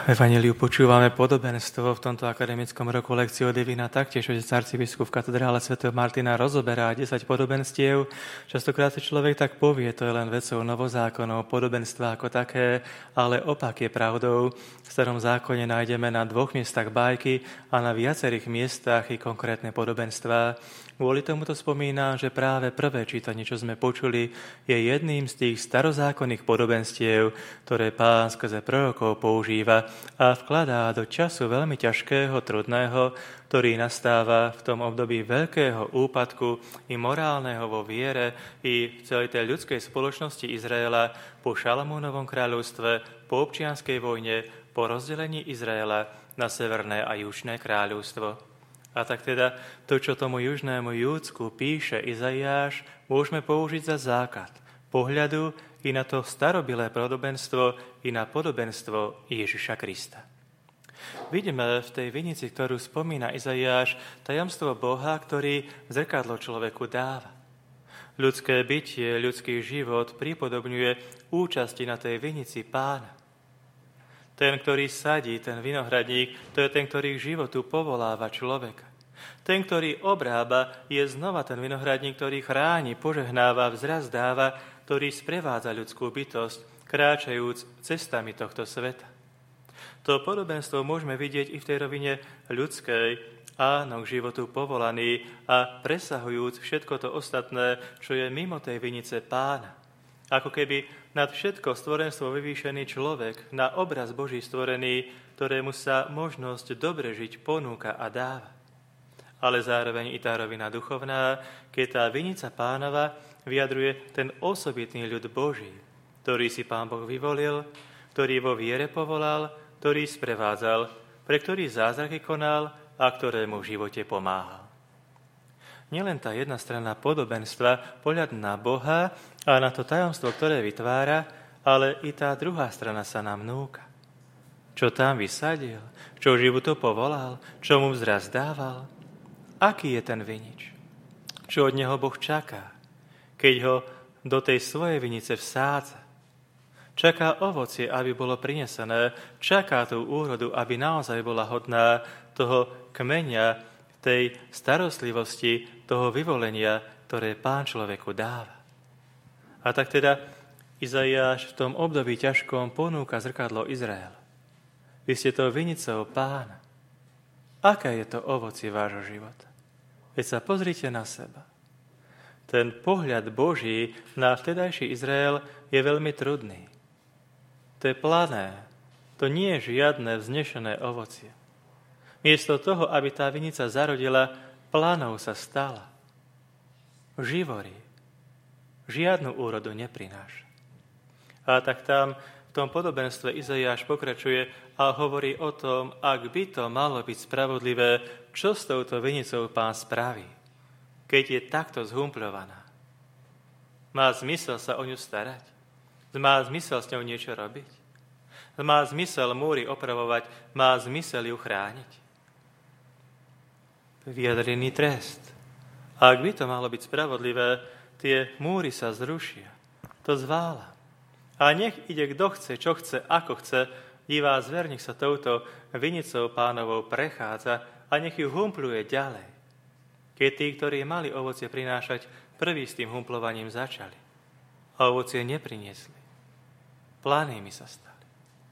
V Evanjeliu počúvame podobenstvo v tomto akademickom roku Lectio Divina taktiež, že arcibiskup v katedrále sv. Martina rozoberá 10 podobenstiev. Častokrát si človek tak povie, to je len vecou novozákonov, podobenstva ako také, ale opak je pravdou. V starom zákone nájdeme na 2 miestach bájky a na viacerých miestach i konkrétne podobenstvá. Kvôli tomu to spomínam, že práve prvé čítanie, čo sme počuli, je jedným z tých starozákonných podobenstiev, ktoré Pán skrze prorokov používa a vkladá do času veľmi ťažkého, trudného, ktorý nastáva v tom období veľkého úpadku i morálneho vo viere i v celej tej ľudskej spoločnosti Izraela po Šalamúnovom kráľovstve, po občianskej vojne, po rozdelení Izraela na severné a južné kráľovstvo. A tak teda to, čo tomu južnému Júdsku píše Izaiáš, môžeme použiť za základ pohľadu i na to starobilé podobenstvo, i na podobenstvo Ježiša Krista. Vidíme v tej vinici, ktorú spomína Izaiáš, tajomstvo Boha, ktorý zrkadlo človeku dáva. Ľudské bytie, ľudský život pripodobňuje účasti na tej vinici Pána. Ten, ktorý sadí, ten vinohradník, to je ten, ktorý k životu povoláva človeka. Ten, ktorý obrába, je znova ten vinohradník, ktorý chráni, požehnáva, vzrast dáva, ktorý sprevádza ľudskú bytosť, kráčajúc cestami tohto sveta. To podobenstvo môžeme vidieť i v tej rovine ľudskej, áno, k životu povolaný a presahujúc všetko to ostatné, čo je mimo tej vinice Pána. Ako keby nad všetko stvorenstvo vyvýšený človek, na obraz Boží stvorený, ktorému sa možnosť dobre žiť ponúka a dáva. Ale zároveň i tá rovina duchovná, keď tá vinica Pánova vyjadruje ten osobitný ľud Boží, ktorý si Pán Boh vyvolil, ktorý vo viere povolal, ktorý sprevádzal, pre ktorý zázraky konal a ktorému v živote pomáhal. Nielen tá jedna strana podobenstva, pohľad na Boha a na to tajomstvo, ktoré vytvára, ale i tá druhá strana sa nám núka. Čo tam vysadil, čo životu povolal, čo mu vzrast dával, aký je ten vinič, čo od neho Boh čaká, keď ho do tej svojej vinice vsádza. Čaká ovocie, aby bolo prinesené, čaká tú úrodu, aby naozaj bola hodná toho kmeňa, tej starostlivosti, toho vyvolenia, ktoré Pán človeku dáva. A tak teda Izaiáš v tom období ťažkom ponúka zrkadlo Izraela. Vy ste to vinicou Pána. Aké je to ovocie vášho života? Veď sa pozrite na seba. Ten pohľad Boží na vtedajší Izrael je veľmi trudný. To je plané. To nie je žiadne vznešené ovocie. Miesto toho, aby tá vinica zarodila, planou sa stala. Živorí. Žiadnu úrodu neprináša. A tak tam v tom podobenstve Izaiáš pokračuje a hovorí o tom, ak by to malo byť spravodlivé, čo s touto vinicou Pán spraví, keď je takto zhumpľovaná. Má zmysel sa o ňu starať? Má zmysel s ňou niečo robiť? Má zmysel múry opravovať? Má zmysel ju chrániť? Vyjadrený trest. A ak by to malo byť spravodlivé, tie múry sa zrušia. To zvála. A nech ide kto chce, čo chce, ako chce, divá zver, nech sa touto vinicou Pánovou prechádza a nech ju humpluje ďalej. Keď tí, ktorí mali ovocie prinášať, prví s tým humplovaním začali. A ovocie nepriniesli. Planými sa stali.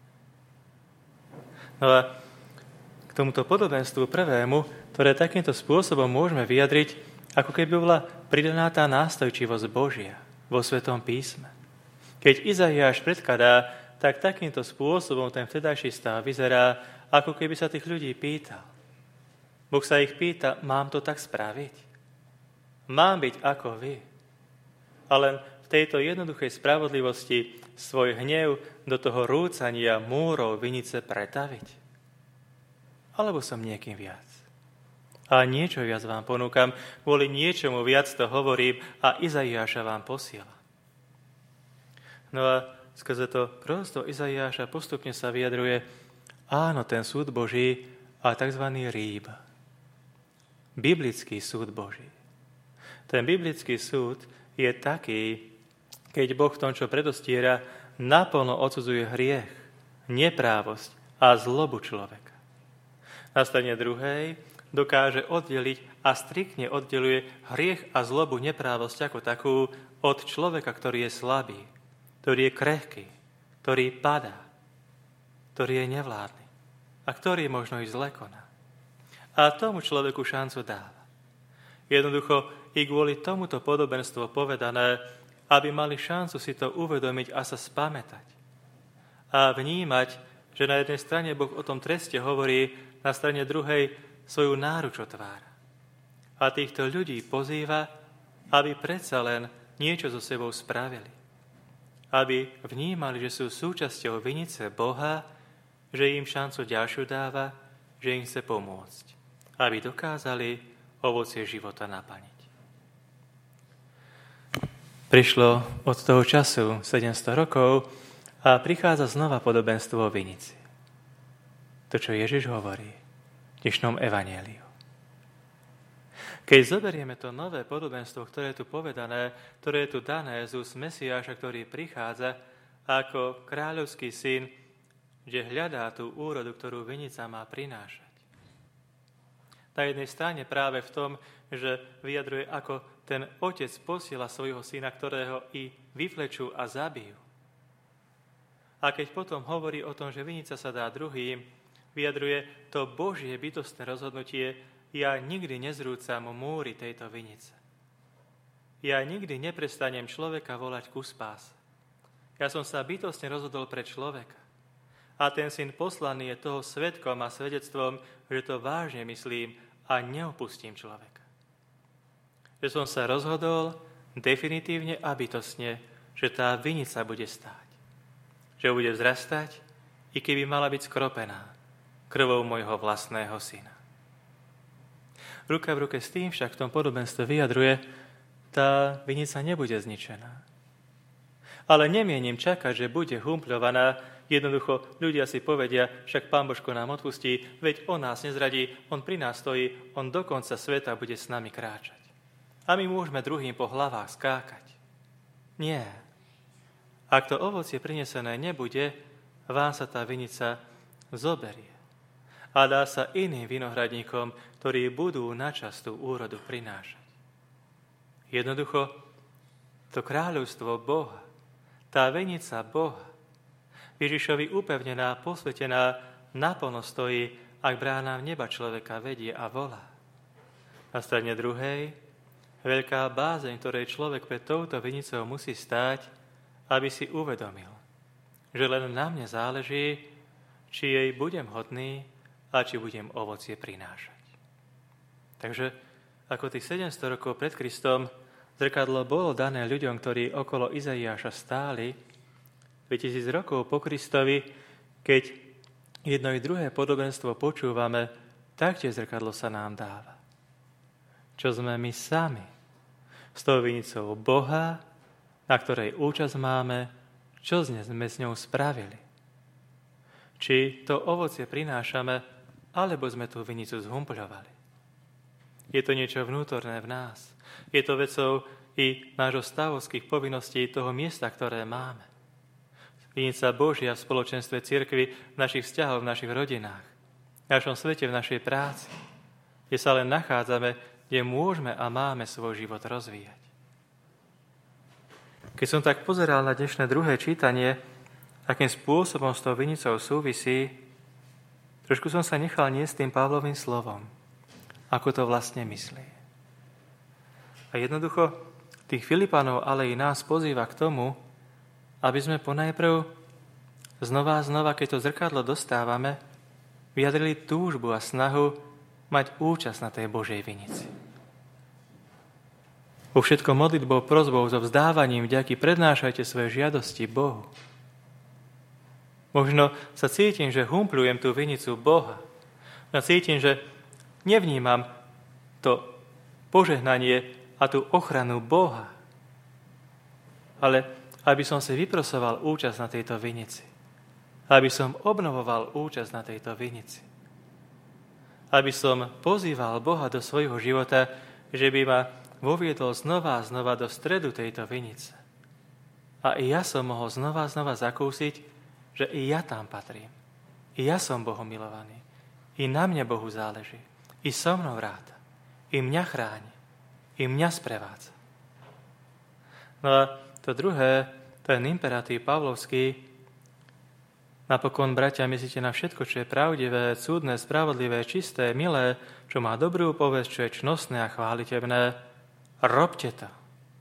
No a k tomuto podobenstvu prvému, ktoré takýmto spôsobom môžeme vyjadriť, ako keby bola pridaná tá nástojčivosť Božia vo Svetom písme. Keď Izaiáš predkladá, tak takýmto spôsobom ten vtedajší stav vyzerá, ako keby sa tých ľudí pýtal. Boh sa ich pýta, mám to tak spraviť? Mám byť ako vy? A len v tejto jednoduchej spravodlivosti svoj hnev do toho rúcania múrov vinice pretaviť? Alebo som niekým viac? A niečo viac vám ponúkam, kvôli niečomu viac to hovorím a Izaiáša vám posiela. No a skrze to proroctvo Izaiáša postupne sa vyjadruje, áno, ten súd Boží a tzv. Rýb. Biblický súd Boží. Ten biblický súd je taký, keď Boh v tom, čo predostiera, naplno odsudzuje hriech, neprávosť a zlobu človeka. Na strane druhej dokáže oddeliť a striktne oddeluje hriech a zlobu, neprávosť ako takú od človeka, ktorý je slabý, ktorý je krehký, ktorý padá, ktorý je nevládny a ktorý možno i zle koná. A tomu človeku šancu dáva. Jednoducho i kvôli tomuto podobenstvo povedané, aby mali šancu si to uvedomiť a sa spamätať. A vnímať, že na jednej strane Boh o tom treste hovorí, na strane druhej svoju náruč otvára. A týchto ľudí pozýva, aby predsa len niečo so sebou spravili. Aby vnímali, že sú súčasťou vinice Boha, že im šancu ďalšiu dáva, že im chce pomôcť. Aby dokázali ovocie života naplniť. Prišlo od toho času 700 rokov a prichádza znova podobenstvo o vinici. To, čo Ježiš hovorí v dnešnom evanjeliu. Keď zoberieme to nové podobenstvo, ktoré je tu povedané, ktoré je tu dané z úst Mesiáša, ktorý prichádza ako kráľovský syn, kde hľadá tú úrodu, ktorú vinica má prinášať. Na jednej strane práve v tom, že vyjadruje, ako ten otec posiela svojho syna, ktorého i vyflečú a zabijú. A keď potom hovorí o tom, že vinica sa dá druhým, vyjadruje to Božie bytostné rozhodnutie: ja nikdy nezrúcam múry tejto vinice. Ja nikdy neprestanem človeka volať ku spáse. Ja som sa bytostne rozhodol pre človeka. A ten syn poslaný je toho svedkom a svedectvom, že to vážne myslím a neopustím človeka. Že som sa rozhodol definitívne a bytostne, že tá vinica bude stáť. Že bude vzrastať, i keby mala byť skropená krvou môjho vlastného syna. Ruka v ruke s tým však v tom podobenstve vyjadruje, tá vinica nebude zničená. Ale nemienim čakať, že bude humpľovaná. Jednoducho ľudia si povedia, však Pán Božko nám odpustí, veď on nás nezradí, on pri nás stojí, on do konca sveta bude s nami kráčať. A my môžeme druhým po hlavách skákať. Nie. Ak to ovocie prinesené nebude, vám sa tá vinica zoberie. A dá sa iným vinohradníkom, ktorí budú načas tú úrodu prinášať. Jednoducho, to kráľovstvo Boha, tá vinica Boha, Ježišovi upevnená, posvetená, naplno stojí, ak brána v neba človeka vedie a volá. Na strane druhej, veľká bázeň, ktorej človek pred touto vinicou musí stáť, aby si uvedomil, že len na mne záleží, či jej budem hodný a či budem ovocie prinášať. Takže ako tých 700 rokov pred Kristom zrkadlo bolo dané ľuďom, ktorí okolo Izaiáša stáli, 2000 rokov po Kristovi, keď jedno i druhé podobenstvo počúvame, taktiež zrkadlo sa nám dáva. Čo sme my sami s tou vinicou Boha, na ktorej účasť máme, čo sme s ňou spravili. Či to ovocie prinášame, alebo sme tú vinicu zhumpľovali. Je to niečo vnútorné v nás. Je to vecou i nášho stavovských povinností, toho miesta, ktoré máme. Vinica Božia v spoločenstve cirkvi, v našich vzťahoch, v našich rodinách, v našom svete, v našej práci, kde sa len nachádzame, kde môžeme a máme svoj život rozvíjať. Keď som tak pozeral na dnešné druhé čítanie, akým spôsobom s tou vinicou súvisí, trošku som sa nechal niesť tým Pavlovým slovom, ako to vlastne myslí. A jednoducho tých Filipanov, ale i nás pozýva k tomu, aby sme ponajprv znova, keď to zrkadlo dostávame, vyjadrili túžbu a snahu mať účasť na tej Božej vinici. Vo všetkom modlitbou, prosbou, so vzdávaním vďaky prednášajte svoje žiadosti Bohu. Možno sa cítim, že humpľujem tú vinicu Boha. No cítim, že nevnímam to požehnanie a tú ochranu Boha. Ale aby som si vyprosoval účasť na tejto vinici. Aby som obnovoval účasť na tejto vinici. Aby som pozýval Boha do svojho života, že by ma voviedol znova do stredu tejto vinice. A i ja som mohol znova zakúsiť, že i ja tam patrím. I ja som Bohom milovaný. I na mne Bohu záleží. I so mnou ráta. I mňa chráni. I mňa sprevádza. No a to druhé, ten imperatív pavlovský, napokon, bratia, myslíte na všetko, čo je pravdivé, súdne, spravodlivé, čisté, milé, čo má dobrú povesť, čo je čnostné a chválitebné, robte to.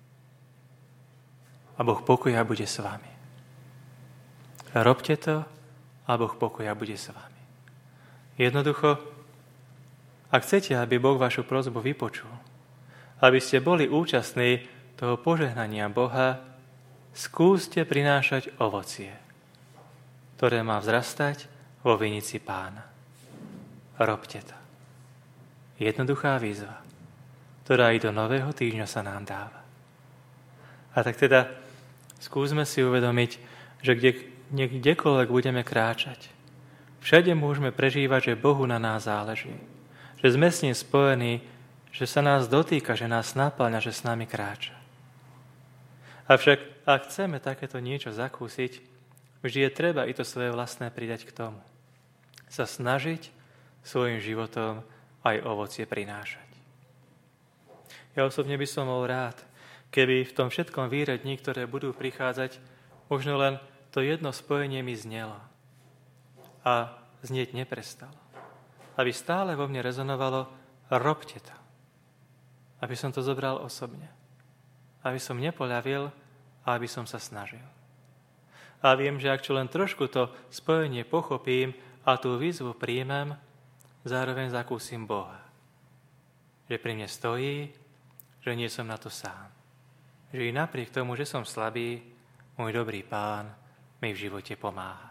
A Boh pokoja bude s vami. Robte to a Boh pokoja bude s vami. Jednoducho, ak chcete, aby Boh vašu prosbu vypočul, aby ste boli účastní toho požehnania Boha, skúste prinášať ovocie, ktoré má vzrastať vo vinici Pána. Robte to. Jednoduchá výzva, ktorá i do nového týždňa sa nám dáva. A tak teda skúsme si uvedomiť, že kdekoľvek budeme kráčať, všade môžeme prežívať, že Bohu na nás záleží. Že sme s ním spojení, že sa nás dotýka, že nás napĺňa, že s nami kráča. Avšak, ak chceme takéto niečo zakúsiť, vždy je treba i to svoje vlastné pridať k tomu. Sa snažiť svojim životom aj ovocie prinášať. Ja osobne by som bol rád, keby v tom všetkom výrední, ktoré budú prichádzať, možno len to jedno spojenie mi znelo a znieť neprestalo. Aby stále vo mne rezonovalo, robte to. Aby som to zobral osobne. Aby som nepoľavil a aby som sa snažil. A viem, že ak čo len trošku to spojenie pochopím a tú výzvu príjmem, zároveň zakúsim Boha. Že pri mne stojí, že nie som na to sám. Že i napriek tomu, že som slabý, môj dobrý Pán mi v živote pomáha.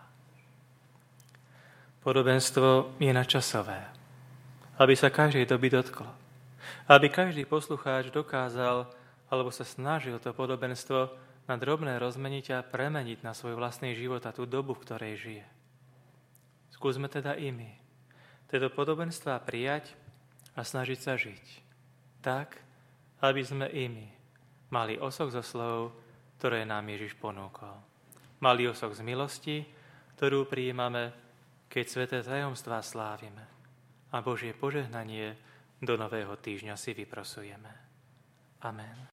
Podobenstvo je nadčasové, aby sa každej doby dotklo. Aby každý poslucháč dokázal, alebo sa snažil to podobenstvo na drobné rozmeniť a premeniť na svoj vlastný život a tú dobu, v ktorej žije. Skúsme teda i my tieto podobenstvá prijať a snažiť sa žiť tak, aby sme i my mali osok zo slov, ktoré nám Ježiš ponúkol. Mali osok z milosti, ktorú prijímame, keď sväté tajomstvá slávime a Božie požehnanie do nového týždňa si vyprosujeme. Amen.